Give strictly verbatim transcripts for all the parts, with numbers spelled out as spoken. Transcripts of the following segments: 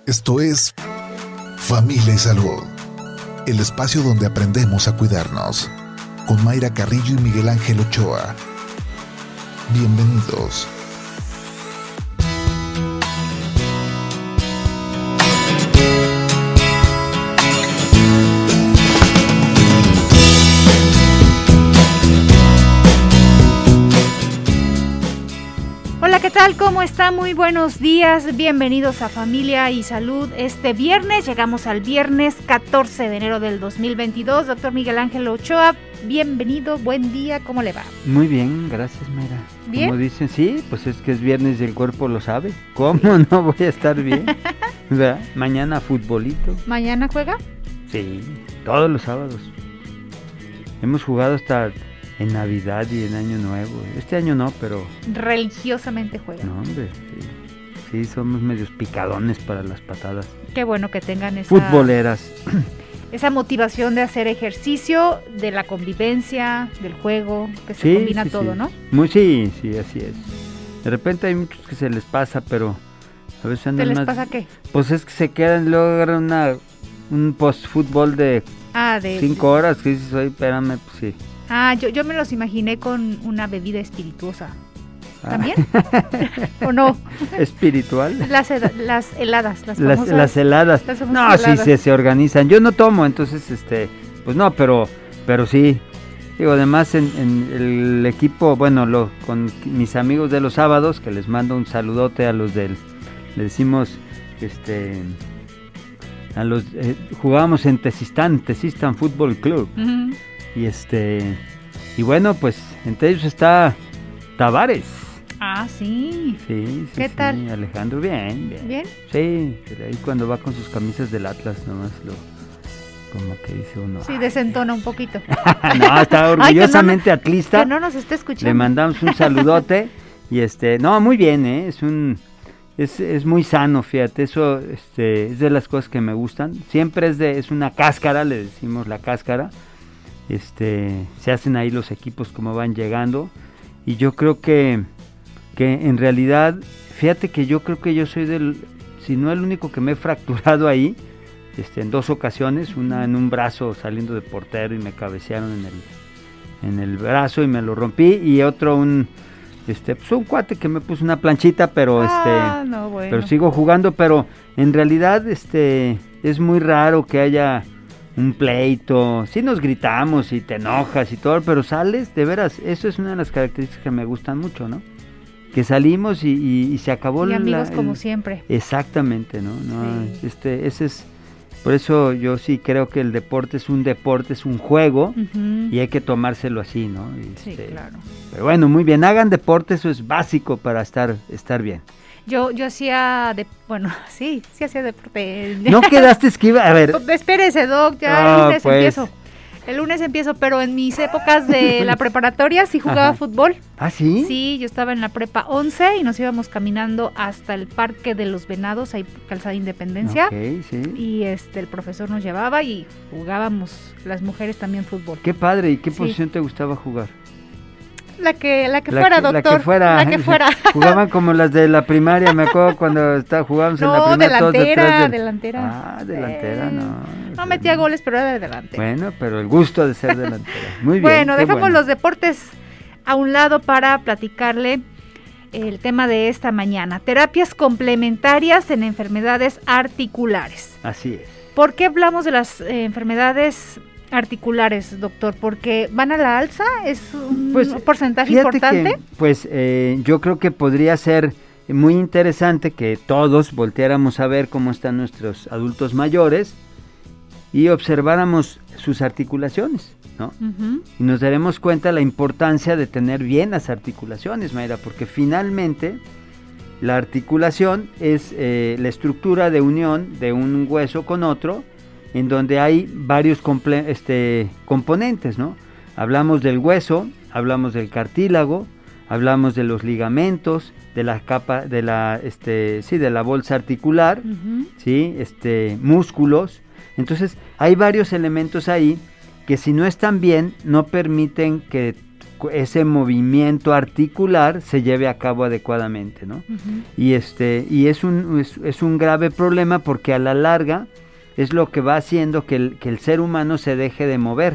Esto es Familia y Salud, el espacio donde aprendemos a cuidarnos, con Mayra Carrillo y Miguel Ángel Ochoa. Bienvenidos. Hola, ¿qué tal? ¿Cómo está? Muy buenos días. Bienvenidos a Familia y Salud. Este viernes, llegamos al viernes catorce de enero del dos mil veintidós. Doctor Miguel Ángel Ochoa, bienvenido, buen día, ¿cómo le va? Muy bien, gracias, Mayra. ¿Bien? Como dicen, sí, pues es que es viernes y el cuerpo lo sabe. ¿Cómo no voy a estar bien? ¿Verdad? Mañana futbolito. ¿Mañana juega? Sí, todos los sábados. Hemos jugado hasta en Navidad y en Año Nuevo. Este año no, pero... Religiosamente juega. No, hombre, sí. Sí, somos medios picadones para las patadas. Qué bueno que tengan esa... Futboleras. Esa motivación de hacer ejercicio, de la convivencia, del juego, que se Sí, combina sí, todo, sí. ¿no? Muy, sí, sí, así es. De repente hay muchos que se les pasa, pero a veces ¿Te andan les más... pasa qué? Pues es que se quedan, luego agarran una, un post-fútbol de Ah, de... cinco horas, que dices, oye, espérame, pues sí. Ah, yo, yo me los imaginé con una bebida espirituosa. Ah. ¿También? ¿O no? ¿Espiritual? Las, eda- las heladas, las Las, famosas... las heladas. las No, famosas sí, heladas. se, se organizan. Yo no tomo, entonces, este, pues no, pero, pero sí. Digo, además en, en el equipo, bueno, lo, con mis amigos de los sábados, que les mando un saludote a los del, le decimos, este, a los, eh, jugábamos en Tezistán, Tezistán Fútbol Club, Ujú. y este, y bueno, pues, entre ellos está Tavares. Ah, sí. Sí, sí, ¿Qué sí, tal? Alejandro, bien, bien. ¿Bien? Sí, pero ahí cuando va con sus camisas del Atlas, nomás lo, como que dice uno. Sí, desentona un poquito. No, está orgullosamente Ay, que no, atlista. Que no nos esté escuchando. Le mandamos un saludote y este, no, muy bien, ¿eh? Es un, es, es muy sano, fíjate, eso, este, es de las cosas que me gustan. Siempre es de, es una cáscara, le decimos la cáscara. Este, se hacen ahí los equipos como van llegando y yo creo que, que en realidad, fíjate que yo creo que yo soy del, si no el único que me he fracturado ahí, este, en dos ocasiones, una en un brazo saliendo de portero y me cabecearon en el, en el brazo y me lo rompí, y otro un, este, pues un cuate que me puso una planchita, pero Ah, este, no, bueno. pero sigo jugando, pero en realidad, este, es muy raro que haya un pleito. Sí nos gritamos y te enojas y todo, pero sales, de veras, eso es una de las características que me gustan mucho, ¿no? Que salimos y, y, y se acabó Y la, amigos el- como siempre. Exactamente, ¿no? no Sí. Este, ese es, por eso yo sí creo que el deporte es un deporte, es un juego, Ujú. y hay que tomárselo así, ¿no? Y, Sí, este, claro. Pero bueno, muy bien, hagan deporte, eso es básico para estar, estar bien. Yo, yo hacía, de, bueno, sí, sí hacía deporte. ¿No quedaste esquiva? A ver, Espérese, Doc, ya Ah, el lunes pues. empiezo. El lunes empiezo, pero en mis épocas de la preparatoria sí jugaba Ajá. fútbol. ¿ah, sí? Sí, yo estaba en la prepa once y nos íbamos caminando hasta el Parque de los Venados, ahí Calzada Independencia. Ok, sí. Y este el profesor nos llevaba y jugábamos las mujeres también fútbol. Qué padre, ¿y qué Sí. posición te gustaba jugar? La que la que La fuera, que- la doctor. que fuera. La que fuera. Jugaban como las de la primaria, me acuerdo cuando está, jugábamos en la No, primaria todos delantera, detrás del... delantera. Ah, delantera, Eh, no. No metía goles, pero era de delantera. Bueno, pero el gusto de ser delantera. Muy bien. Bueno, qué dejamos bueno. los deportes a un lado para platicarle el tema de esta mañana. Terapias complementarias en enfermedades articulares. Así es. ¿Por qué hablamos de las eh, enfermedades articulares, doctor? ¿Porque van a la alza? ¿Es un Pues, porcentaje Fíjate importante? que, pues eh, yo creo que podría ser muy interesante que todos volteáramos a ver cómo están nuestros adultos mayores y observáramos sus articulaciones, ¿no? Ujú. Y nos daremos cuenta de la importancia de tener bien las articulaciones, Mayra, porque finalmente la articulación es eh, la estructura de unión de un hueso con otro, en donde hay varios comple- este, componentes, ¿no? Hablamos del hueso, hablamos del cartílago, hablamos de los ligamentos, de la capa, de la, este, sí, de la bolsa articular, Ujú. sí, este, músculos. Entonces hay varios elementos ahí que si no están bien no permiten que ese movimiento articular se lleve a cabo adecuadamente, ¿no? Uh-huh. Y este y es un es, es un grave problema porque a la larga es lo que va haciendo que el, que el ser humano se deje de mover,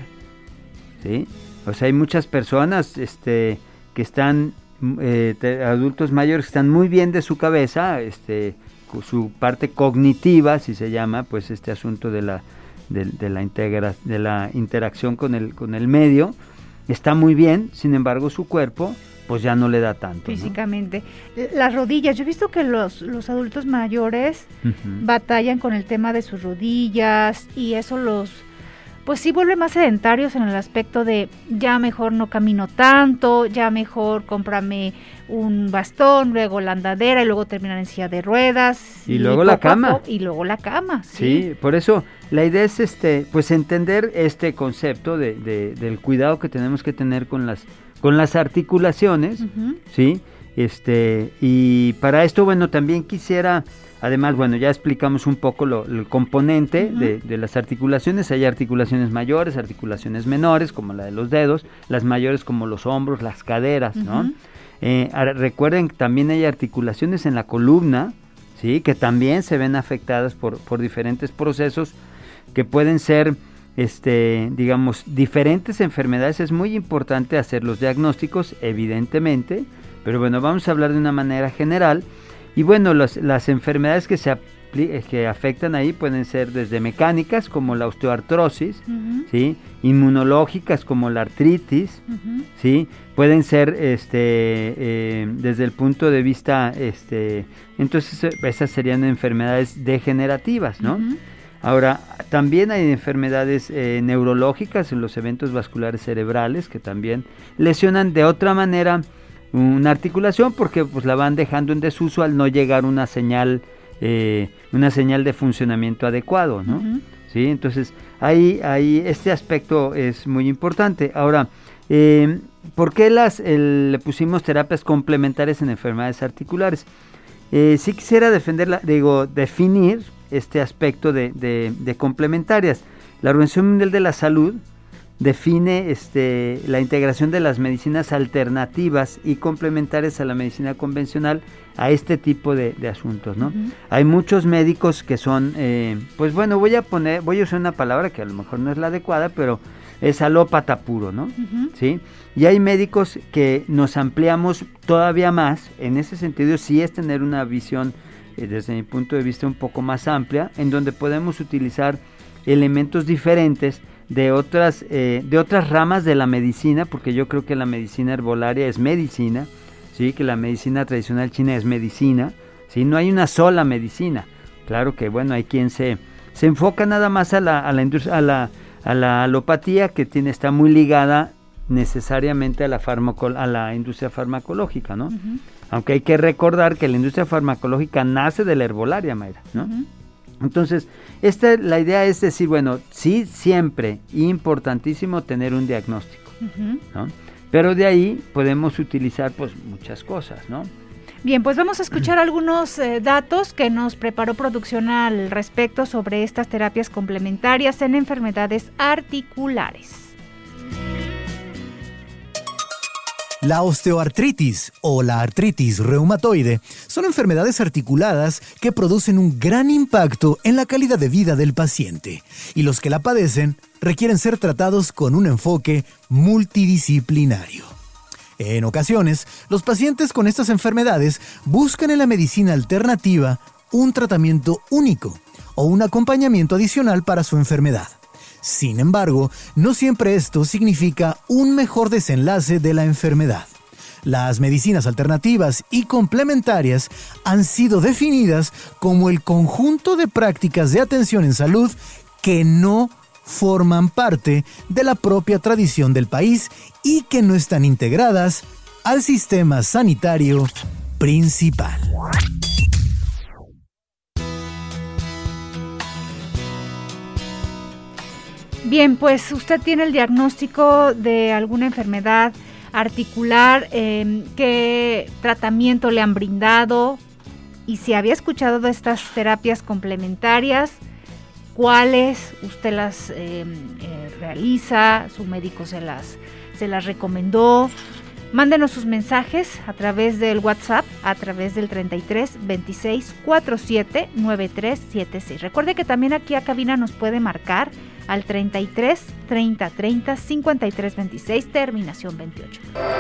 ¿sí? O sea, hay muchas personas este que están eh, te, adultos mayores que están muy bien de su cabeza, este su parte cognitiva, si se llama, pues este asunto de la de, de la integra, de la interacción con el con el medio está muy bien, sin embargo su cuerpo pues ya no le da tanto. Físicamente. ¿No? Las rodillas, yo he visto que los, los adultos mayores uh-huh. batallan con el tema de sus rodillas y eso los, pues sí vuelve más sedentarios en el aspecto de ya mejor no camino tanto, ya mejor cómprame un bastón, luego la andadera y luego terminan en silla de ruedas. Y, y luego la cama. Poco, y luego la cama, sí. Sí, por eso la idea es este, pues entender este concepto de, de, del cuidado que tenemos que tener con las con las articulaciones, uh-huh. ¿sí? Este, y para esto, bueno, también quisiera, además, bueno, ya explicamos un poco lo, el componente uh-huh. de, de las articulaciones. Hay articulaciones mayores, articulaciones menores, como la de los dedos, las mayores como los hombros, las caderas, uh-huh. ¿no? Eh, recuerden que también hay articulaciones en la columna, ¿sí? Que también se ven afectadas por, por diferentes procesos que pueden ser Este, digamos, diferentes enfermedades. Es muy importante hacer los diagnósticos, evidentemente, pero bueno, vamos a hablar de una manera general. Y bueno, los, las enfermedades que se apli- que afectan ahí pueden ser desde mecánicas, como la osteoartrosis, uh-huh. ¿sí? Inmunológicas, como la artritis, uh-huh. ¿sí? Pueden ser este, eh, desde el punto de vista, este, entonces esas serían enfermedades degenerativas, ¿no? Uh-huh. Ahora, también hay enfermedades eh, neurológicas en los eventos vasculares cerebrales que también lesionan de otra manera una articulación porque pues la van dejando en desuso al no llegar una señal, eh, una señal de funcionamiento adecuado, ¿no? Uh-huh. ¿Sí? Entonces, ahí, ahí este aspecto es muy importante. Ahora, eh, ¿por qué las, el, le pusimos terapias complementarias en enfermedades articulares? Eh, sí quisiera defenderla, digo, definir este aspecto de, de, de complementarias. La Organización Mundial de la Salud define este, la integración de las medicinas alternativas y complementarias a la medicina convencional a este tipo de, de asuntos, ¿no? Uh-huh. Hay muchos médicos que son, eh, pues bueno, voy a poner, voy a usar una palabra que a lo mejor no es la adecuada, pero es alópata puro, ¿no? Uh-huh. ¿Sí? Y hay médicos que nos ampliamos todavía más, en ese sentido sí es tener una visión desde mi punto de vista un poco más amplia, en donde podemos utilizar elementos diferentes de otras eh, de otras ramas de la medicina, porque yo creo que la medicina herbolaria es medicina, sí, que la medicina tradicional china es medicina, sí, no hay una sola medicina. Claro que bueno, hay quien se se enfoca nada más a la a la industria, a la a la alopatía, que tiene está muy ligada necesariamente a la farmaco, a la industria farmacológica, ¿no? Uh-huh. Aunque hay que recordar que la industria farmacológica nace de la herbolaria, Mayra, ¿no? Uh-huh. Entonces, esta, la idea es decir, bueno, sí, siempre importantísimo tener un diagnóstico, uh-huh. ¿no? Pero de ahí podemos utilizar, pues, muchas cosas, ¿no? Bien, pues vamos a escuchar algunos eh, datos que nos preparó producción al respecto sobre estas terapias complementarias en enfermedades articulares. La osteoartritis o la artritis reumatoide son enfermedades articuladas que producen un gran impacto en la calidad de vida del paciente, y los que la padecen requieren ser tratados con un enfoque multidisciplinario. En ocasiones, los pacientes con estas enfermedades buscan en la medicina alternativa un tratamiento único o un acompañamiento adicional para su enfermedad. Sin embargo, no siempre esto significa un mejor desenlace de la enfermedad. Las medicinas alternativas y complementarias han sido definidas como el conjunto de prácticas de atención en salud que no forman parte de la propia tradición del país y que no están integradas al sistema sanitario principal. Bien, pues usted tiene el diagnóstico de alguna enfermedad articular, eh, ¿qué tratamiento le han brindado? Y si había escuchado de estas terapias complementarias, ¿cuáles usted las eh, eh, realiza? ¿Su médico se las, se las recomendó. Mándenos sus mensajes a través del WhatsApp, a través del treinta y tres, veintiséis, cuarenta y siete, noventa y tres setenta y seis. Recuerde que también aquí a cabina nos puede marcar al treinta y tres, treinta, treinta, cincuenta y tres veintiséis, terminación veintiocho.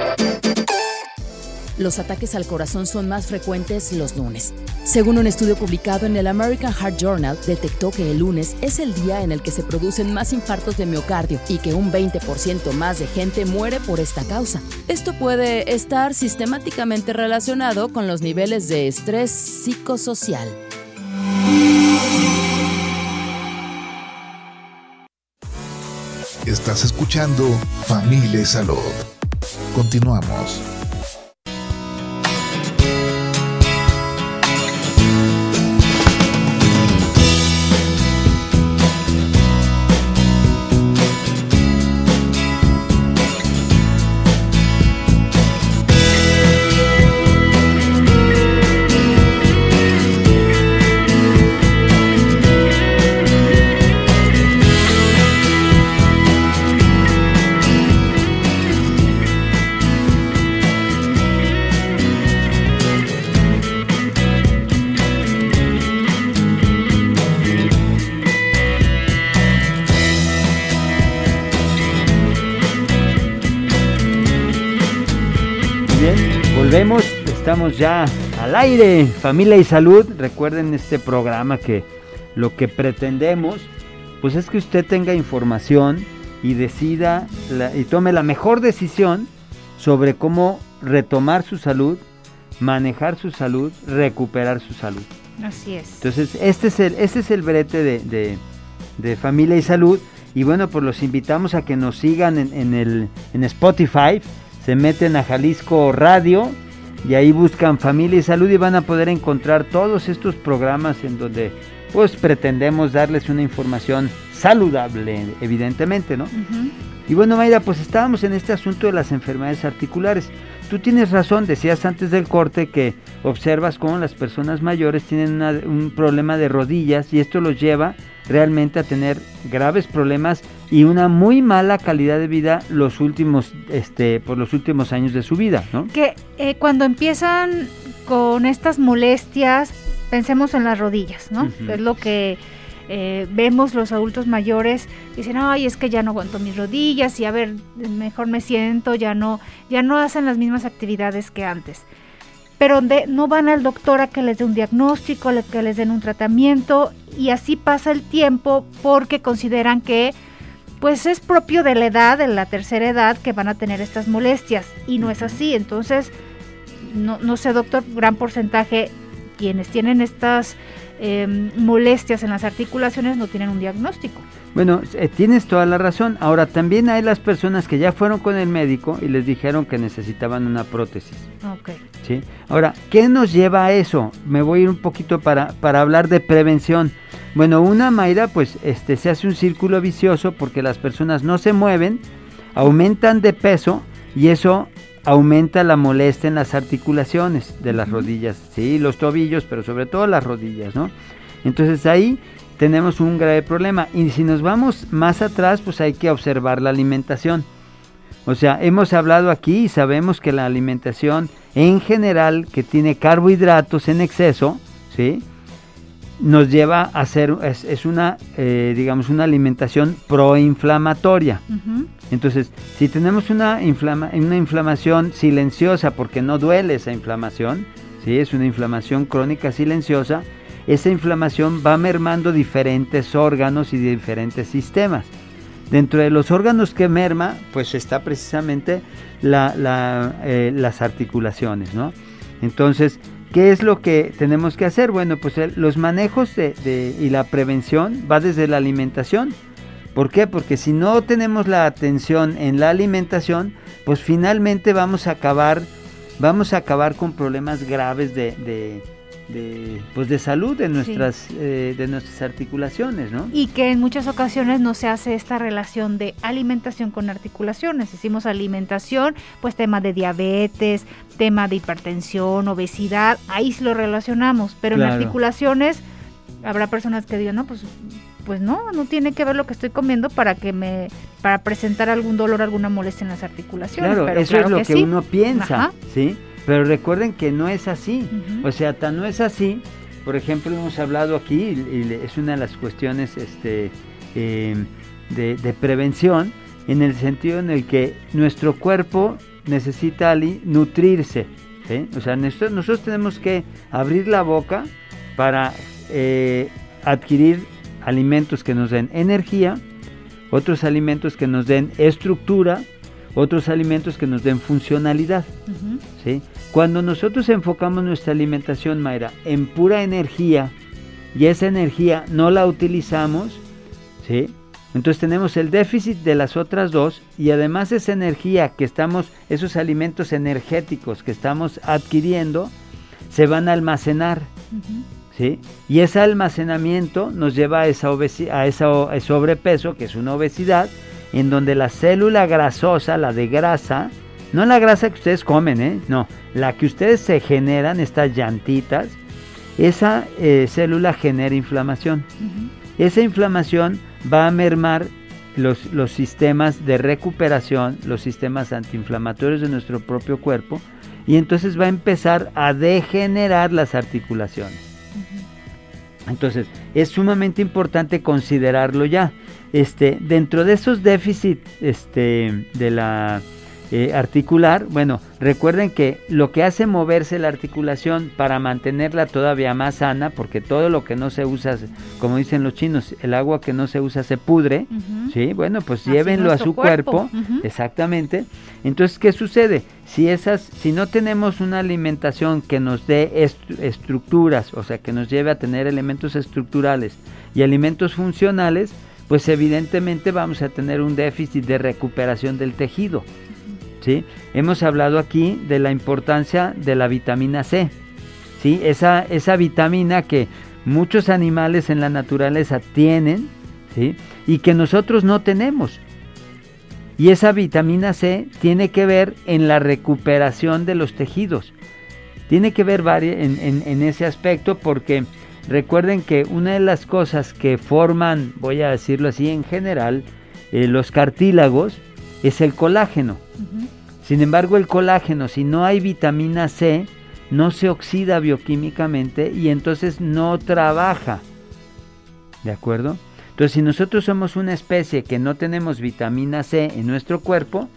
Los ataques al corazón son más frecuentes los lunes. Según un estudio publicado en el American Heart Journal, detectó que el lunes es el día en el que se producen más infartos de miocardio y que un veinte por ciento más de gente muere por esta causa. Esto puede estar sistemáticamente relacionado con los niveles de estrés psicosocial. Estás escuchando Familia y Salud. Continuamos. Volvemos, estamos ya al aire, Familia y Salud. Recuerden este programa que lo que pretendemos pues es que usted tenga información y decida la, y tome la mejor decisión sobre cómo retomar su salud, manejar su salud, recuperar su salud. Así es. Entonces este es el, este es el brete de, de, de Familia y Salud. Y bueno, pues los invitamos a que nos sigan en, en, el, en Spotify. Se meten a Jalisco Radio y ahí buscan Familia y Salud y van a poder encontrar todos estos programas en donde pues pretendemos darles una información saludable, evidentemente, ¿no? Uh-huh. Y bueno, Mayra, pues estábamos en este asunto de las enfermedades articulares. Tú tienes razón, decías antes del corte que observas cómo las personas mayores tienen una, un problema de rodillas y esto los lleva realmente a tener graves problemas y una muy mala calidad de vida los últimos, este, por los últimos años de su vida, ¿no? Que eh, cuando empiezan con estas molestias, pensemos en las rodillas, ¿no? Uh-huh. Es lo que eh, vemos los adultos mayores, dicen, ay, es que ya no aguanto mis rodillas y a ver, mejor me siento, ya no, ya no hacen las mismas actividades que antes. Pero de, no van al doctor a que les dé un diagnóstico, a que les den un tratamiento y así pasa el tiempo porque consideran que pues es propio de la edad, de la tercera edad que van a tener estas molestias y no es así. Entonces, no, no sé doctor, gran porcentaje quienes tienen estas eh, molestias en las articulaciones no tienen un diagnóstico. Bueno, eh, tienes toda la razón. Ahora, también hay las personas que ya fueron con el médico y les dijeron que necesitaban una prótesis. Ok. ¿Sí? Ahora, ¿qué nos lleva a eso? Me voy a ir un poquito para, para hablar de prevención. Bueno, una, Mayra, pues este, se hace un círculo vicioso porque las personas no se mueven, aumentan de peso y eso aumenta la molestia en las articulaciones de las rodillas, sí, los tobillos, pero sobre todo las rodillas, ¿no? Entonces ahí tenemos un grave problema y si nos vamos más atrás, pues hay que observar la alimentación. O sea, hemos hablado aquí y sabemos que la alimentación en general que tiene carbohidratos en exceso, ¿sí?, nos lleva a hacer, es, es una, eh, digamos, una alimentación proinflamatoria. Uh-huh. Entonces, si tenemos una, inflama, una inflamación silenciosa, porque no duele esa inflamación, ¿sí?, es una inflamación crónica silenciosa, esa inflamación va mermando diferentes órganos y diferentes sistemas. Dentro de los órganos que merma, pues está precisamente la, la, eh, las articulaciones, ¿no? Entonces, ¿qué es lo que tenemos que hacer? Bueno, pues el, los manejos de, de, y la prevención va desde la alimentación. ¿Por qué? Porque si no tenemos la atención en la alimentación, pues finalmente vamos a acabar, vamos a acabar con problemas graves de, de, de, pues de salud de nuestras, sí. eh, de nuestras articulaciones, ¿no? Y que en muchas ocasiones no se hace esta relación de alimentación con articulaciones. Decimos alimentación, pues tema de diabetes, tema de hipertensión, obesidad, ahí sí lo relacionamos, pero claro. En articulaciones habrá personas que digan, no, pues pues no, no tiene que ver lo que estoy comiendo para que me, para presentar algún dolor, alguna molestia en las articulaciones. Claro, pero eso claro es lo que, que sí. uno piensa, Ajá. ¿sí? Pero recuerden que no es así, Uh-huh. o sea, tan no es así. Por ejemplo, hemos hablado aquí, y, y es una de las cuestiones este, eh, de, de prevención, en el sentido en el que nuestro cuerpo necesita ali, nutrirse, ¿sí? O sea, nosotros, nosotros tenemos que abrir la boca para eh, adquirir alimentos que nos den energía, otros alimentos que nos den estructura, otros alimentos que nos den funcionalidad, Uh-huh. ¿sí? Cuando nosotros enfocamos nuestra alimentación, Mayra, en pura energía, y esa energía no la utilizamos, ¿sí? Entonces tenemos el déficit de las otras dos, y además esa energía que estamos, esos alimentos energéticos que estamos adquiriendo, se van a almacenar, Uh-huh. ¿sí? Y ese almacenamiento nos lleva a esa obesi- a esa o- a sobrepeso, que es una obesidad, en donde la célula grasosa, la de grasa, no la grasa que ustedes comen, ¿eh? No, la que ustedes se generan, estas llantitas, esa eh, célula genera inflamación. Uh-huh. Esa inflamación va a mermar los, los sistemas de recuperación, los sistemas antiinflamatorios de nuestro propio cuerpo, y entonces va a empezar a degenerar las articulaciones. Uh-huh. Entonces, es sumamente importante considerarlo ya. Este, dentro de esos déficits este, de la eh, articular, bueno, recuerden que lo que hace moverse la articulación para mantenerla todavía más sana, porque todo lo que no se usa, como dicen los chinos, el agua que no se usa se pudre, Uh-huh. ¿sí? Bueno, pues Así llévenlo a nuestro su cuerpo, cuerpo. Uh-huh. exactamente. Entonces, ¿qué sucede? Si esas, si no tenemos una alimentación que nos dé est- estructuras, o sea, que nos lleve a tener elementos estructurales y alimentos funcionales, pues evidentemente vamos a tener un déficit de recuperación del tejido, ¿sí? Hemos hablado aquí de la importancia de la vitamina C, ¿sí? Esa, esa vitamina que muchos animales en la naturaleza tienen, ¿sí? Y que nosotros no tenemos. Y esa vitamina C tiene que ver en la recuperación de los tejidos. Tiene que ver vari- en, en, en ese aspecto, porque recuerden que una de las cosas que forman, voy a decirlo así en general, eh, los cartílagos, es el colágeno. Uh-huh. Sin embargo, el colágeno, si no hay vitamina C, no se oxida bioquímicamente y entonces no trabaja. ¿De acuerdo? Entonces, si nosotros somos una especie que no tenemos vitamina C en nuestro cuerpo,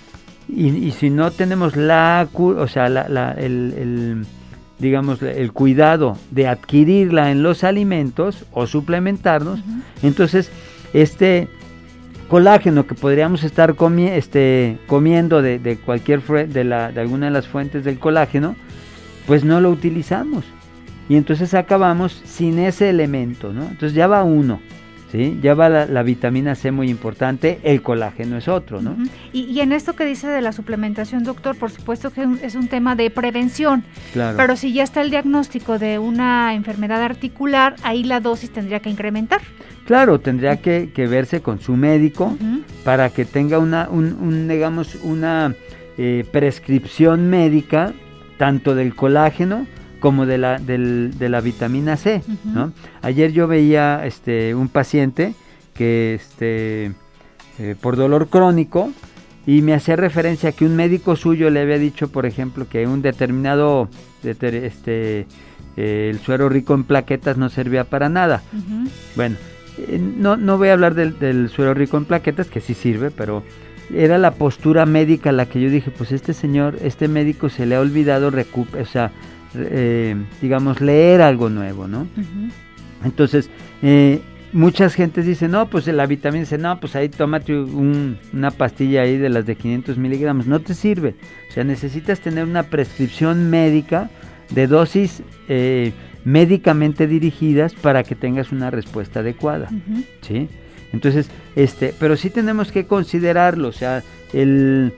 y, y si no tenemos la, o sea, la, la, el, el, digamos, el cuidado de adquirirla en los alimentos o suplementarnos, uh-huh. entonces este colágeno que podríamos estar comi- este, comiendo de, de cualquier fue- de, la, de alguna de las fuentes del colágeno, pues no lo utilizamos y entonces acabamos sin ese elemento, ¿no? Entonces ya va uno. ¿Sí? Ya va la, la vitamina C muy importante, el colágeno es otro, ¿no? Uh-huh. y, y en esto que dice de la suplementación, doctor, por supuesto que es un tema de prevención, claro. Pero si ya está el diagnóstico de una enfermedad articular, ahí la dosis tendría que incrementar. Claro, tendría que, que verse con su médico Uh-huh. para que tenga una, un, un, digamos, una eh, prescripción médica, tanto del colágeno como de la, del, de la vitamina C, uh-huh. ¿no? Ayer yo veía este, un paciente que este, eh, por dolor crónico, y me hacía referencia a que un médico suyo le había dicho, por ejemplo, que un determinado, deter, este, eh, el suero rico en plaquetas no servía para nada. Uh-huh. Bueno, eh, no, no voy a hablar del, del suero rico en plaquetas, que sí sirve, pero era la postura médica la que yo dije, pues este señor, este médico se le ha olvidado recuperar, o sea, Eh, digamos, leer algo nuevo, ¿no? Uh-huh. Entonces, eh, muchas gentes dicen, no, pues la vitamina C, no, pues ahí tómate un, una pastilla ahí de las de quinientos miligramos, no te sirve. O sea, necesitas tener una prescripción médica de dosis eh, médicamente dirigidas para que tengas una respuesta adecuada, Uh-huh. ¿sí? Entonces, este, pero sí tenemos que considerarlo, o sea, el,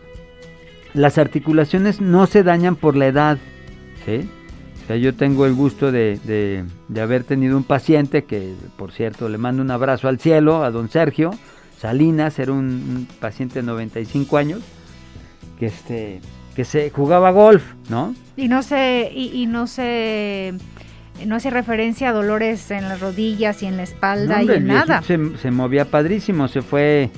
las articulaciones no se dañan por la edad, ¿sí? O sea, yo tengo el gusto de, de, de haber tenido un paciente que, por cierto, le mando un abrazo al cielo, a don Sergio Salinas, era un, un paciente de noventa y cinco años, que este que se jugaba golf, ¿no? Y no se, y, y no se no hace referencia a dolores en las rodillas y en la espalda no, hombre, y en nada. Se, se movía padrísimo, se fue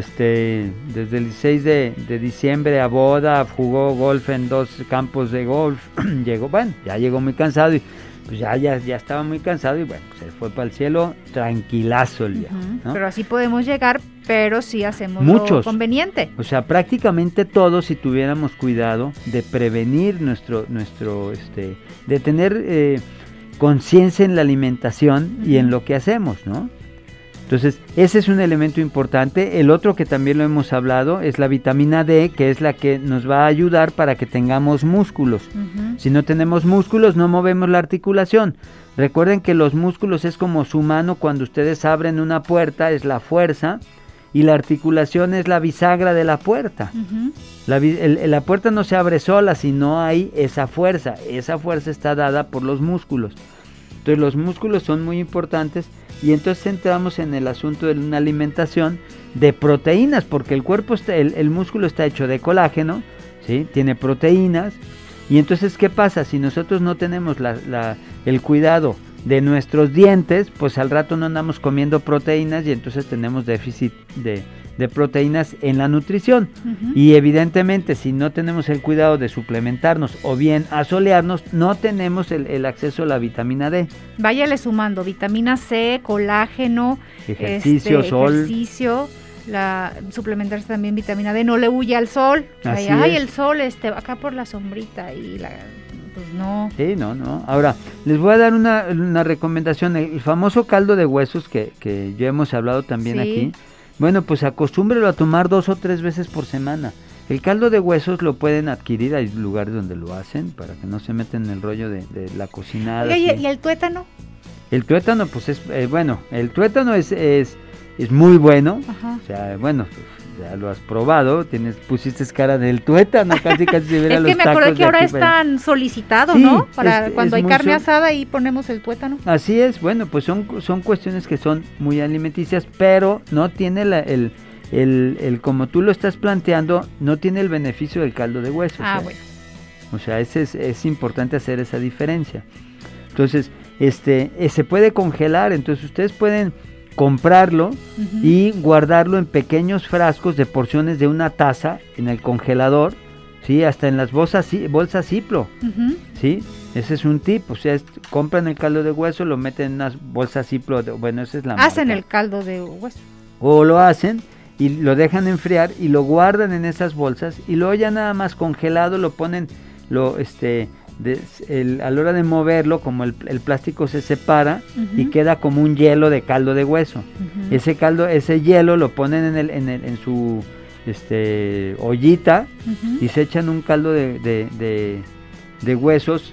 este desde el dieciséis de, de diciembre a boda, jugó golf en dos campos de golf, llegó, bueno, ya llegó muy cansado y pues ya, ya, ya estaba muy cansado y bueno, se fue para el cielo tranquilazo el día. Uh-huh. ¿no? Pero así podemos llegar, pero sí hacemos Muchos. lo conveniente. O sea, prácticamente todos, si tuviéramos cuidado de prevenir nuestro, nuestro, este, de tener eh, conciencia en la alimentación uh-huh. y en lo que hacemos, ¿no? Entonces, ese es un elemento importante. El otro que también lo hemos hablado es la vitamina D, que es la que nos va a ayudar para que tengamos músculos. Uh-huh. Si no tenemos músculos, no movemos la articulación. Recuerden que los músculos es como su mano cuando ustedes abren una puerta, es la fuerza, y la articulación es la bisagra de la puerta. Uh-huh. La, el, la puerta no se abre sola si no hay esa fuerza. Esa fuerza está dada por los músculos. Entonces, los músculos son muy importantes. Y entonces entramos en el asunto de una alimentación de proteínas, porque el cuerpo, está, el, el músculo está hecho de colágeno, ¿sí? Tiene proteínas, y entonces ¿qué pasa? Si nosotros no tenemos la, la, el cuidado de nuestros dientes, pues al rato no andamos comiendo proteínas y entonces tenemos déficit de, de proteínas en la nutrición. Uh-huh. Y evidentemente si no tenemos el cuidado de suplementarnos o bien asolearnos, no tenemos el, el acceso a la vitamina D. Váyale sumando vitamina C, colágeno, ejercicio, este, sol. ejercicio, la, suplementarse también vitamina D, no le huya al sol. Así Ay, es. el sol este acá por la sombrita y la... Pues no. Sí, no, no. Ahora, les voy a dar una, una recomendación. El famoso caldo de huesos que, que ya hemos hablado también sí. aquí. Bueno, pues acostúmbrelo a tomar dos o tres veces por semana. El caldo de huesos lo pueden adquirir, hay lugares donde lo hacen, para que no se metan en el rollo de, de la cocinada. ¿Y, ¿Y el tuétano? El tuétano, pues es, eh, bueno, el tuétano es, es, es muy bueno. Ajá. O sea, bueno, ya lo has probado, tienes, pusiste cara del tuétano, casi casi se Es que me acordé que ahora es tan solicitado, sí, ¿no? Para es, cuando es hay carne sol... asada ahí ponemos el tuétano. Así es, bueno, pues son, son cuestiones que son muy alimenticias, pero no tiene la, el, el, el, como tú lo estás planteando, no tiene el beneficio del caldo de hueso. Ah, o sea, bueno. O sea, ese es, es importante hacer esa diferencia. Entonces, este, eh, se puede congelar, entonces ustedes pueden comprarlo uh-huh. y guardarlo en pequeños frascos de porciones de una taza en el congelador, sí, hasta en las bolsas, bolsas Ziplo, uh-huh. sí, ese es un tip, o sea, es, compran el caldo de hueso, lo meten en unas bolsas Ziplo, de, bueno, esa es la hacen marca. El caldo de hueso. O lo hacen y lo dejan enfriar y lo guardan en esas bolsas y luego ya nada más congelado lo ponen, lo, este... De, el, a la hora de moverlo, como el, el plástico se separa uh-huh. y queda como un hielo de caldo de hueso. Uh-huh. Ese caldo, ese hielo lo ponen en el, en, el, en su este ollita uh-huh. y se echan un caldo de, de, de, de huesos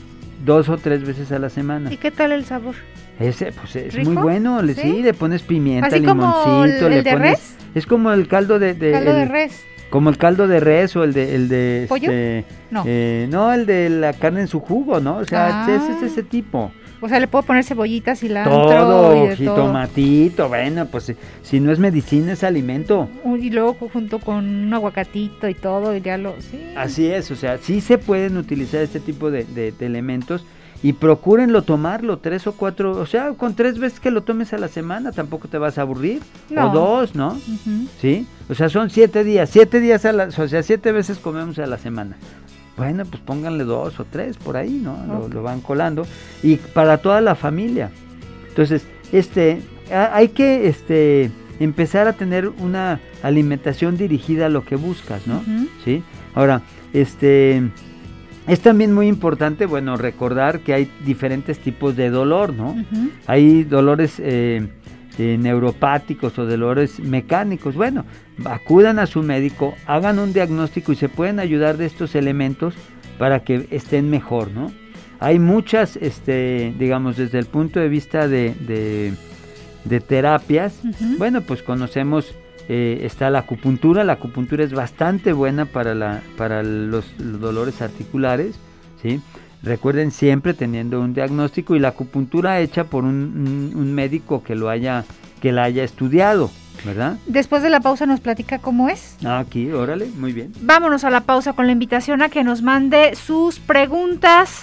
dos o tres veces a la semana. ¿Y qué tal el sabor? Ese, pues es ¿Rico? Muy bueno, le, ¿Sí? sí, le pones pimienta, ¿Así limoncito, como el, le el de pones, res? Es como el caldo de, de caldo el, de res. Como el caldo de res o el de... El de ¿Pollo? Este, no. Eh, no, el de la carne en su jugo, ¿no? O sea, ah. es, es ese tipo. O sea, le puedo poner cebollitas, cilantro todo, y de jitomatito, bueno, pues si, si no es medicina, es alimento. Y luego junto con un aguacatito y todo, y ya lo... Sí. Así es, o sea, sí se pueden utilizar este tipo de, de, de elementos y procúrenlo tomarlo tres o cuatro, o sea, con tres veces que lo tomes a la semana tampoco te vas a aburrir, no. o dos, ¿no? Uh-huh. ¿Sí? O sea, son siete días, siete días a la, o sea, siete veces comemos a la semana. Bueno, pues pónganle dos o tres por ahí, ¿no? Okay. Lo, lo van colando y para toda la familia. Entonces, este, hay que, este, empezar a tener una alimentación dirigida a lo que buscas, ¿no? Uh-huh. ¿Sí? Ahora, este... es también muy importante, bueno, recordar que hay diferentes tipos de dolor, ¿no? Uh-huh. Hay dolores eh, eh, neuropáticos o dolores mecánicos. Bueno, acudan a su médico, hagan un diagnóstico y se pueden ayudar de estos elementos para que estén mejor, ¿no? Hay muchas, este, digamos, desde el punto de vista de, de, de terapias, uh-huh. bueno, pues conocemos... Eh, está la acupuntura, la acupuntura es bastante buena para, la, para los, los dolores articulares, ¿sí? Recuerden siempre teniendo un diagnóstico y la acupuntura hecha por un, un, un médico que lo haya, que la haya estudiado, ¿verdad? Después de la pausa nos platica cómo es. Ah, aquí, órale, muy bien. Vámonos a la pausa con la invitación a que nos mande sus preguntas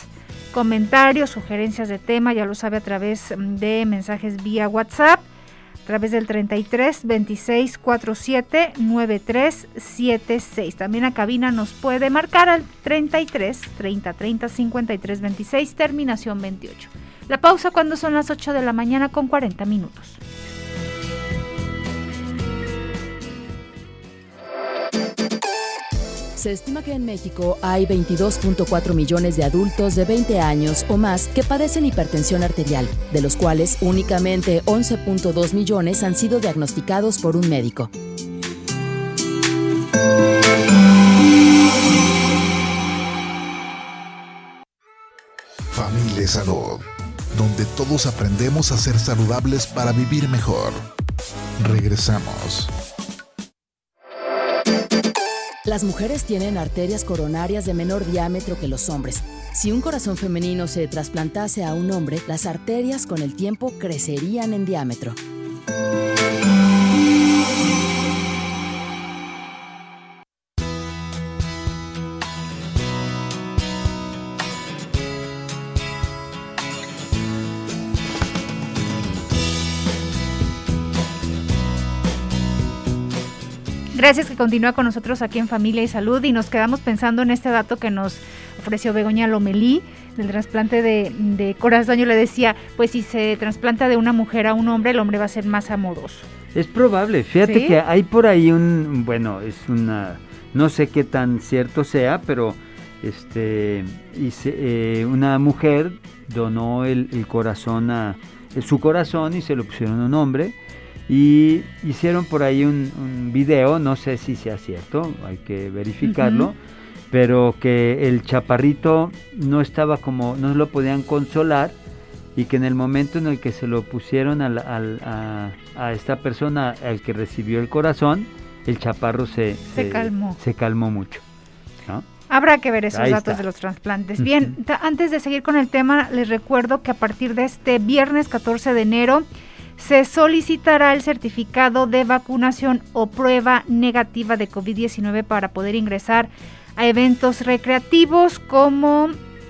comentarios, sugerencias de tema, ya lo sabe, a través de mensajes vía WhatsApp, a través del treinta y tres, veintiséis, cuarenta y siete, noventa y tres, setenta y seis. También a cabina nos puede marcar al treinta y tres, treinta, treinta, cincuenta y tres, veintiséis, terminación veintiocho. La pausa cuando son las ocho de la mañana con cuarenta minutos. Se estima que en México hay veintidós punto cuatro millones de adultos de veinte años o más que padecen hipertensión arterial, de los cuales únicamente once punto dos millones han sido diagnosticados por un médico. Familia y Salud, donde todos aprendemos a ser saludables para vivir mejor. Regresamos. Las mujeres tienen arterias coronarias de menor diámetro que los hombres. Si un corazón femenino se trasplantase a un hombre, las arterias con el tiempo crecerían en diámetro. Gracias que continúa con nosotros aquí en Familia y Salud, y nos quedamos pensando en este dato que nos ofreció Begoña Lomelí del trasplante de, de corazón. Yo le decía, pues si se trasplanta de una mujer a un hombre, el hombre va a ser más amoroso. Es probable, fíjate ¿Sí? que hay por ahí un, bueno, es una, no sé qué tan cierto sea, pero este, hice, eh, una mujer donó el, el corazón a, su corazón y se lo pusieron a un hombre. Y hicieron por ahí un, un video, no sé si sea cierto, hay que verificarlo, uh-huh. pero que el chaparrito no estaba como, no lo podían consolar, y que en el momento en el que se lo pusieron al, al, a, a esta persona, al que recibió el corazón, el chaparro se, se, se calmó. Se calmó mucho, ¿no? Habrá que ver esos Ahí datos está. de los trasplantes. Bien, t- antes de seguir con el tema, les recuerdo que a partir de este viernes catorce de enero, se solicitará el certificado de vacunación o prueba negativa de covid diecinueve para poder ingresar a eventos recreativos como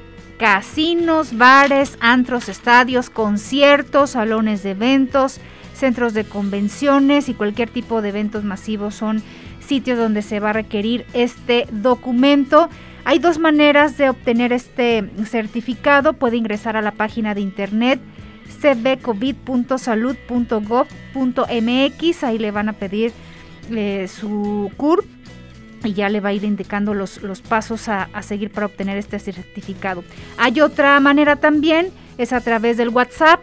casinos, bares, antros, estadios, conciertos, salones de eventos, centros de convenciones y cualquier tipo de eventos masivos son sitios donde se va a requerir este documento. Hay dos maneras de obtener este certificado. Puede ingresar a la página de internet c b covid punto salud punto gov punto m x, ahí le van a pedir eh, su C U R P y ya le va a ir indicando los, los pasos a, a seguir para obtener este certificado. Hay otra manera también, es a través del WhatsApp.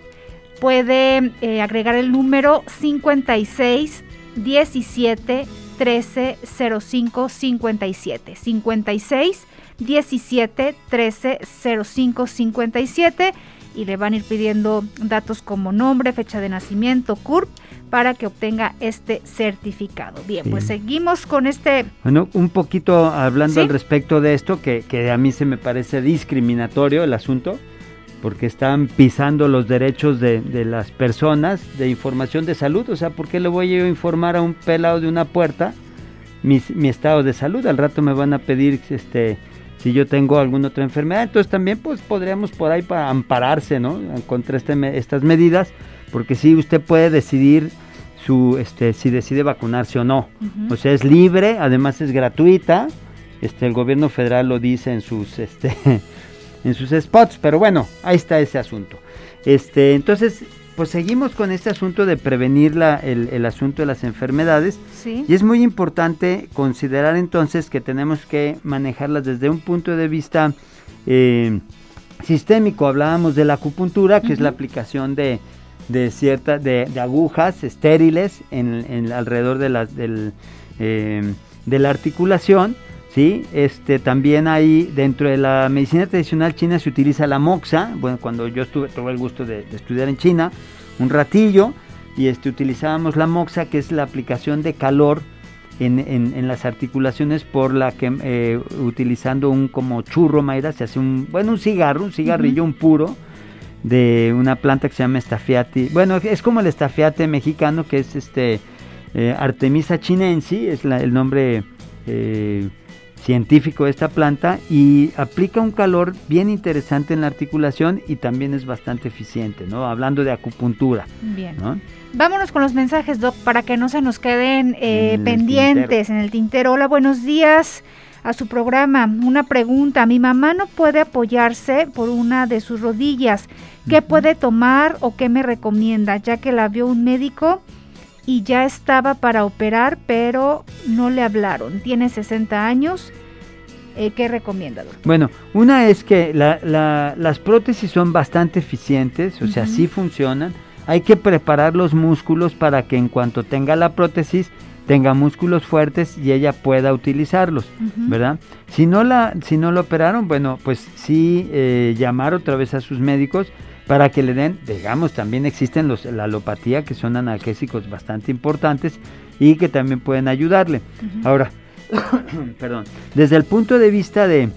Puede eh, agregar el número cincuenta y seis, diecisiete, trece, cero cinco, cincuenta y siete, cincuenta y seis, diecisiete, trece, cero cinco, cincuenta y siete, y le van a ir pidiendo datos como nombre, fecha de nacimiento, C U R P, para que obtenga este certificado. Bien, sí. Pues seguimos con este... Bueno, un poquito hablando ¿Sí? al respecto de esto, que, que a mí se me parece discriminatorio el asunto, porque están pisando los derechos de, de las personas de información de salud. O sea, ¿por qué le voy yo a informar a un pelado de una puerta mi, mi estado de salud? Al rato me van a pedir este... si yo tengo alguna otra enfermedad, entonces también pues podríamos por ahí para ampararse, ¿no? Contra este, estas medidas, porque sí, usted puede decidir su, este, si decide vacunarse o no. Uh-huh. O sea, es libre, además es gratuita, este, el gobierno federal lo dice en sus, este, en sus spots, pero bueno, ahí está ese asunto. Este, entonces, pues seguimos con este asunto de prevenir la, el, el asunto de las enfermedades. Sí. Y es muy importante considerar entonces que tenemos que manejarlas desde un punto de vista eh, sistémico. Hablábamos de la acupuntura, que uh-huh. es la aplicación de, de cierta, de, de agujas estériles en, en alrededor de la, del, eh, de la articulación. ¿Sí? Este, también hay, dentro de la medicina tradicional china se utiliza la moxa. Bueno, cuando yo estuve, tuve el gusto de, de estudiar en China un ratillo, y este, utilizábamos la moxa, que es la aplicación de calor en, en, en las articulaciones, por la que eh, utilizando un como churro, Mayra, se hace un, bueno, un cigarro, un cigarrillo, uh-huh. un puro, de una planta que se llama estafiate. Bueno, es como el estafiate mexicano, que es este eh, Artemisa chinensis, es la, el nombre... Eh, científico de esta planta y aplica un calor bien interesante en la articulación y también es bastante eficiente, ¿no? Hablando de acupuntura. Bien. ¿No? Vámonos con los mensajes, Doc, para que no se nos queden eh, en pendientes en el tintero. Hola, buenos días a su programa. Una pregunta, mi mamá no puede apoyarse por una de sus rodillas. ¿Qué uh-huh. puede tomar o qué me recomienda? Ya que la vio un médico y ya estaba para operar, pero no le hablaron. Tiene sesenta años. Eh, ¿Qué recomienda, doctor? Bueno, una es que la, la, las prótesis son bastante eficientes, o uh-huh. sea, sí funcionan. Hay que preparar los músculos para que en cuanto tenga la prótesis, tenga músculos fuertes y ella pueda utilizarlos, uh-huh. ¿verdad? Si no la, si no lo operaron, bueno, pues sí eh, llamar otra vez a sus médicos para que le den, digamos, también existen los, la alopatía, que son analgésicos bastante importantes y que también pueden ayudarle. Uh-huh. Ahora, perdón, desde el punto de vista de,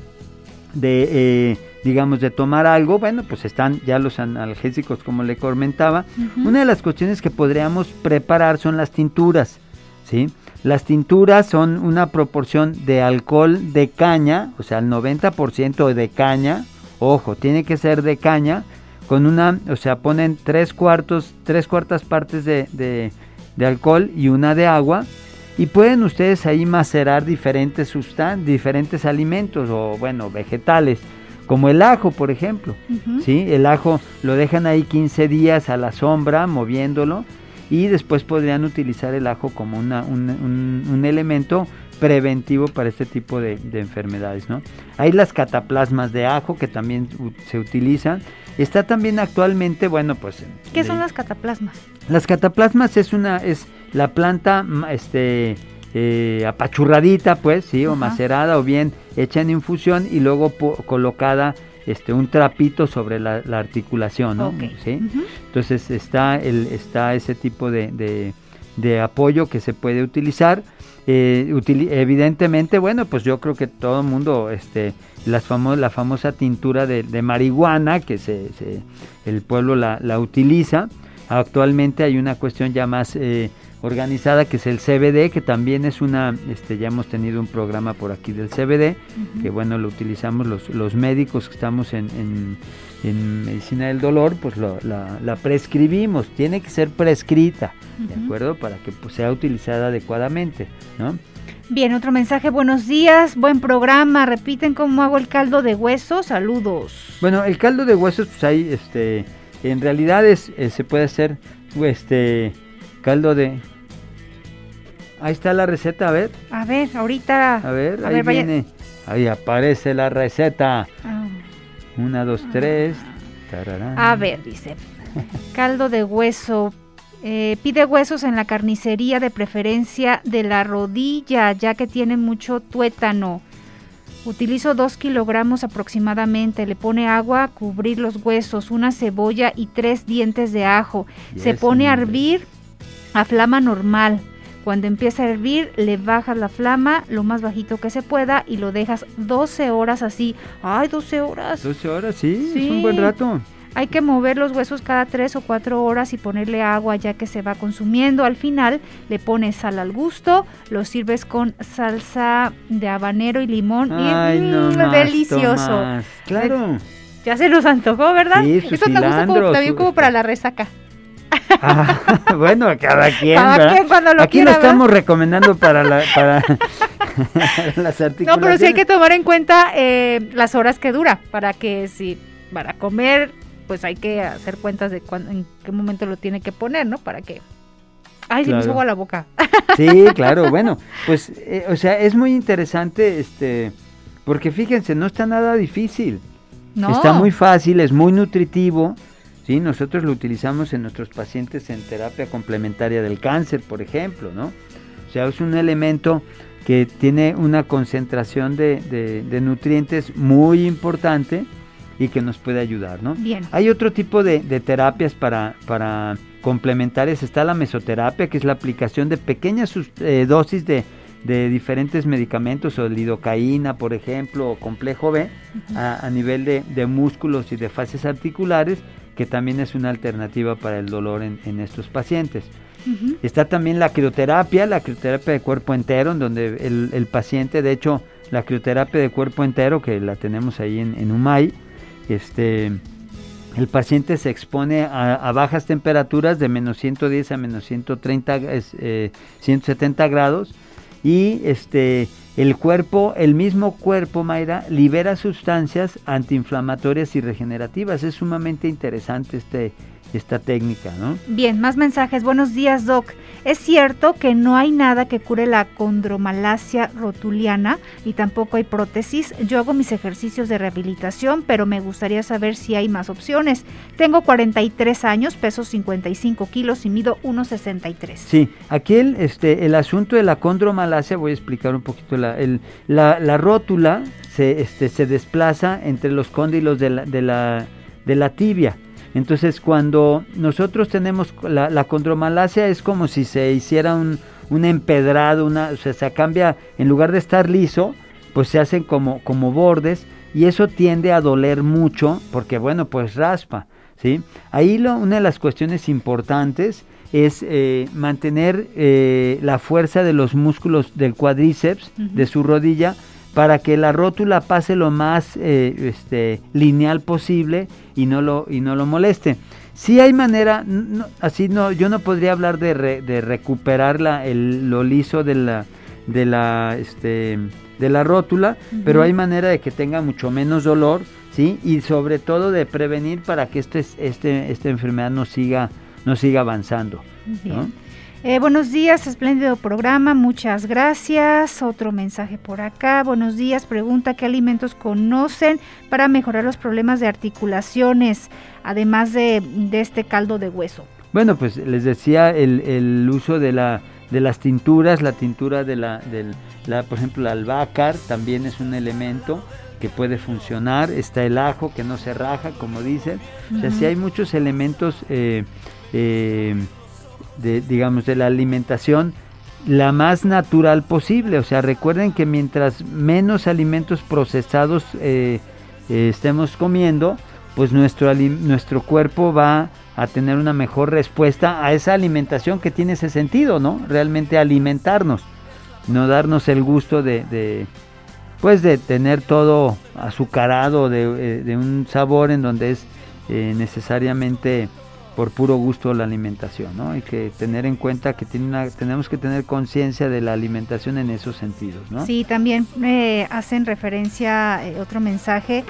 de eh, digamos, de tomar algo, bueno, pues están ya los analgésicos, como le comentaba. Uh-huh. Una de las cuestiones que podríamos preparar son las tinturas, ¿sí? Las tinturas son una proporción de alcohol de caña, o sea, el noventa por ciento de caña, ojo, tiene que ser de caña, con una, o sea, ponen tres cuartos, tres cuartas partes de, de, de alcohol y una de agua, y pueden ustedes ahí macerar diferentes sustan- diferentes alimentos o, bueno, vegetales, como el ajo, por ejemplo, uh-huh. ¿sí? El ajo lo dejan ahí quince días a la sombra, moviéndolo, y después podrían utilizar el ajo como una, un, un, un elemento preventivo para este tipo de, de enfermedades, ¿no? Hay las cataplasmas de ajo que también u- se utilizan. Está también actualmente, bueno, pues... ¿Qué de, son las cataplasmas? Las cataplasmas es una, es la planta, este, eh, apachurradita, pues, sí, uh-huh. o macerada, o bien hecha en infusión y luego po- colocada, este, un trapito sobre la, la articulación, ¿no? Okay. ¿Sí? Uh-huh. Entonces está el, está ese tipo de, de, de apoyo que se puede utilizar. Eh, util- evidentemente, bueno, pues yo creo que todo el mundo, este, las famo- la famosa tintura de, de marihuana, que se, se, el pueblo la, la utiliza. Actualmente hay una cuestión ya más eh, organizada, que es el C B D, que también es una, este, ya hemos tenido un programa por aquí del C B D, uh-huh. que bueno, lo utilizamos los, los médicos que estamos en, en, en medicina del dolor, pues lo, la, la prescribimos, tiene que ser prescrita, uh-huh. ¿de acuerdo? Para que pues, sea utilizada adecuadamente, ¿no? Bien, otro mensaje, buenos días, buen programa, repiten cómo hago el caldo de huesos, saludos. Bueno, el caldo de huesos, pues hay, este, en realidad es, eh, se puede hacer, este, caldo de... Ahí está la receta, a ver. A ver, ahorita... A ver, a ahí ver, viene, vaya. Ahí aparece la receta. Ah. Una, dos, tres. Tararán. A ver, dice, caldo de hueso... Eh, pide huesos en la carnicería, de preferencia de la rodilla, ya que tiene mucho tuétano. Utilizo dos kilogramos aproximadamente. Le pone agua, cubrir los huesos, una cebolla y tres dientes de ajo. Yes, Se pone a hombre. hervir a flama normal. Cuando empieza a hervir, le bajas la flama lo más bajito que se pueda y lo dejas doce horas así. ¡Ay, doce horas! doce horas, sí, Sí. es un buen rato. Hay que mover los huesos cada tres o cuatro horas y ponerle agua ya que se va consumiendo. Al final le pones sal al gusto, lo sirves con salsa de habanero y limón. Ay, y no mmm, más, delicioso. Tomás. Claro. Ya se nos antojó, ¿verdad? Sí, su Eso me gusta como, cilantro, también su- como para la resaca. Ah, bueno, cada quien, Cada ¿verdad? quien cuando lo Aquí quiera, lo estamos recomendando para, la, para las articulaciones. No, pero sí hay que tomar en cuenta eh, las horas que dura, para que si para comer, pues hay que hacer cuentas de cuándo, en qué momento lo tiene que poner, ¿no? Para que... Ay, se me Claro. hizo agua la boca. Sí, claro, bueno, pues, eh, o sea, es muy interesante, este, porque fíjense, no está nada difícil, No. está muy fácil, es muy nutritivo, sí, nosotros lo utilizamos en nuestros pacientes en terapia complementaria del cáncer, por ejemplo, ¿no? O sea, es un elemento que tiene una concentración de, de, de nutrientes muy importante y que nos puede ayudar, ¿no? Bien. Hay otro tipo de, de terapias para, para complementarias. Está la mesoterapia, que es la aplicación de pequeñas sus- eh, dosis de, de diferentes medicamentos, o lidocaína, por ejemplo, o complejo B, Ujú. a, a nivel de, de músculos y de fases articulares, que también es una alternativa para el dolor en, en estos pacientes. Uh-huh. Está también la crioterapia, la crioterapia de cuerpo entero, en donde el, el paciente, de hecho, la crioterapia de cuerpo entero, que la tenemos ahí en, en UMAI, este... el paciente se expone a, a bajas temperaturas de menos ciento diez a menos ciento treinta, eh, ciento setenta grados, y este el cuerpo, el mismo cuerpo, Mayra, libera sustancias antiinflamatorias y regenerativas. Es sumamente interesante este esta técnica, ¿no? Bien, más mensajes. Buenos días, Doc. Es cierto que no hay nada que cure la condromalacia rotuliana y tampoco hay prótesis. Yo hago mis ejercicios de rehabilitación, pero me gustaría saber si hay más opciones. Tengo cuarenta y tres años, peso cincuenta y cinco kilos y mido uno sesenta y tres. Sí, aquí el, este, el asunto de la condromalacia, voy a explicar un poquito, la, el, la, la rótula se, este, se desplaza entre los cóndilos de la, de la, de la tibia. Entonces, cuando nosotros tenemos la, la condromalacia, es como si se hiciera un, un empedrado, una, o sea, se cambia, en lugar de estar liso, pues se hacen como, como bordes, y eso tiende a doler mucho, porque bueno, pues raspa, ¿sí? Ahí lo, una de las cuestiones importantes es eh, mantener eh, la fuerza de los músculos del cuádriceps, uh-huh, de su rodilla, para que la rótula pase lo más eh, este, lineal posible y no lo y no lo moleste. Sí hay manera, no, así no, yo no podría hablar de, re, de recuperar la, el, lo liso de la de la este de la rótula, uh-huh, pero hay manera de que tenga mucho menos dolor, sí, y sobre todo de prevenir para que este este esta enfermedad no siga no siga avanzando, ¿no? Eh, buenos días, espléndido programa, muchas gracias. Otro mensaje por acá. Buenos días, pregunta qué alimentos conocen para mejorar los problemas de articulaciones, además de, de este caldo de hueso. Bueno, pues les decía el, el uso de la de las tinturas, la tintura de la, del, la, por ejemplo, la albahaca también es un elemento que puede funcionar. Está el ajo que no se raja, como dicen. Uh-huh. O sea, sí hay muchos elementos eh, eh, de, digamos, de la alimentación la más natural posible. O sea, recuerden que mientras menos alimentos procesados eh, eh, estemos comiendo, pues nuestro, nuestro cuerpo va a tener una mejor respuesta a esa alimentación que tiene ese sentido, ¿no? Realmente alimentarnos, no darnos el gusto de, de pues de tener todo azucarado, de, de un sabor en donde es eh, necesariamente por puro gusto la alimentación, ¿no? Hay que tener en cuenta que tiene una, tenemos que tener conciencia de la alimentación en esos sentidos, ¿no? Sí, también eh, hacen referencia, eh, otro mensaje,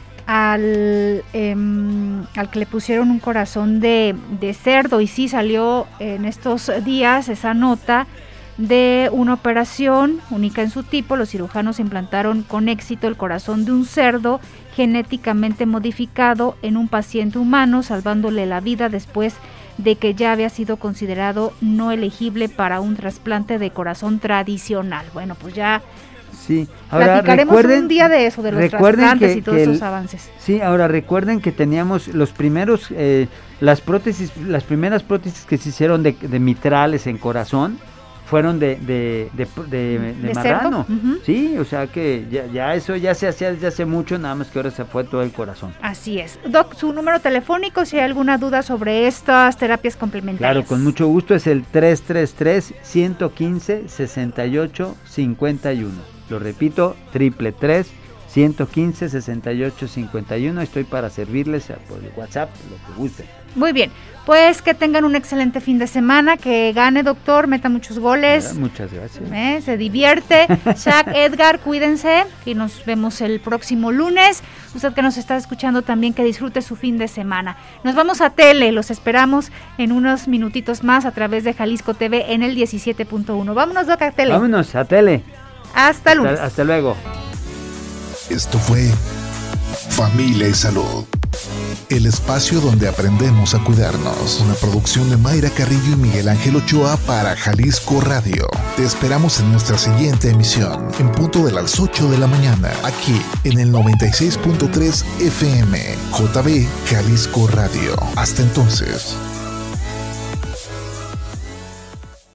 al eh, al que le pusieron un corazón de, de cerdo, y sí salió en estos días esa nota de una operación única en su tipo. Los cirujanos implantaron con éxito el corazón de un cerdo genéticamente modificado en un paciente humano, salvándole la vida después de que ya había sido considerado no elegible para un trasplante de corazón tradicional. Bueno, pues ya sí, ahora platicaremos un día de eso, de los trasplantes que, y todos esos el, avances. Sí, ahora recuerden que teníamos los primeros, eh, las prótesis, las primeras prótesis que se hicieron de, de mitrales en corazón fueron de de, de, de, de, de marrano, uh-huh. Sí, o sea que ya, ya eso ya se hacía desde hace mucho, nada más que ahora se fue todo el corazón. Así es. Doc, su número telefónico, si hay alguna duda sobre estas terapias complementarias. Claro, con mucho gusto, es el tres tres tres, uno uno cinco, seis ocho cinco uno. Lo repito, triple tres, ciento quince, sesenta y ocho, cincuenta y uno. Estoy para servirles por el WhatsApp, lo que gusten. Muy bien, pues que tengan un excelente fin de semana, que gane, doctor, meta muchos goles. Muchas gracias. ¿Eh? Se divierte. Shaq, Edgar, cuídense y nos vemos el próximo lunes. Usted que nos está escuchando también, que disfrute su fin de semana. Nos vamos a tele, los esperamos en unos minutitos más a través de Jalisco T V en el diecisiete punto uno. Vámonos, Doc, a tele. Vámonos a tele. Hasta lunes. Hasta, hasta luego. Esto fue Familia y Salud, el espacio donde aprendemos a cuidarnos. Una producción de Mayra Carrillo y Miguel Ángel Ochoa para Jalisco Radio. Te esperamos en nuestra siguiente emisión, en punto de las ocho de la mañana, aquí en el noventa y seis punto tres F M, J B Jalisco Radio. Hasta entonces.